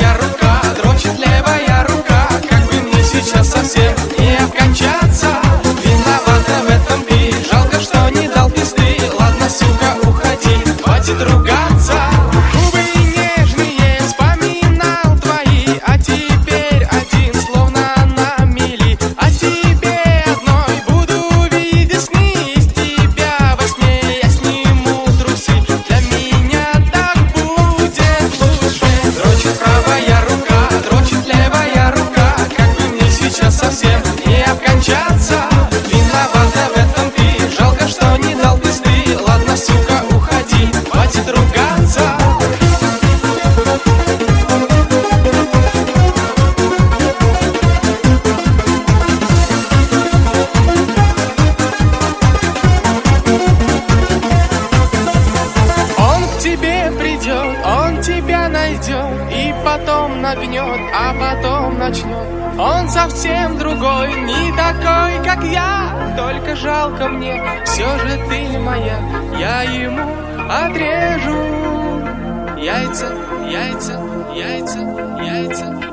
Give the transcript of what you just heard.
правая рука, дрочит левая рука. Как бы мне сейчас совсем не обкончаться. Виновата в этом ты, жалко, что не дал пизды. Ладно, сука, уходи, хватит ругаться. Губы нежные вспоминал твои, а теперь один словно на мели. А тебе одной буду видеть сны, из тебя во сне я сниму трусы. Для меня так будет лучше. Дрочит правая рука, дрочит левая рука. Как бы мне сейчас совсем не обкончаться. Виновата в этом ты, жалко, что не дал пизды. Ладно, сука, уходи, хватит ругаться. Он к тебе придет, он тебя найдет, и потом нагнет, а потом начнет. Он совсем другой, не такой, как я. Только жалко мне, все же ты моя. Я ему отрежу яйца, яйца, яйца, яйца.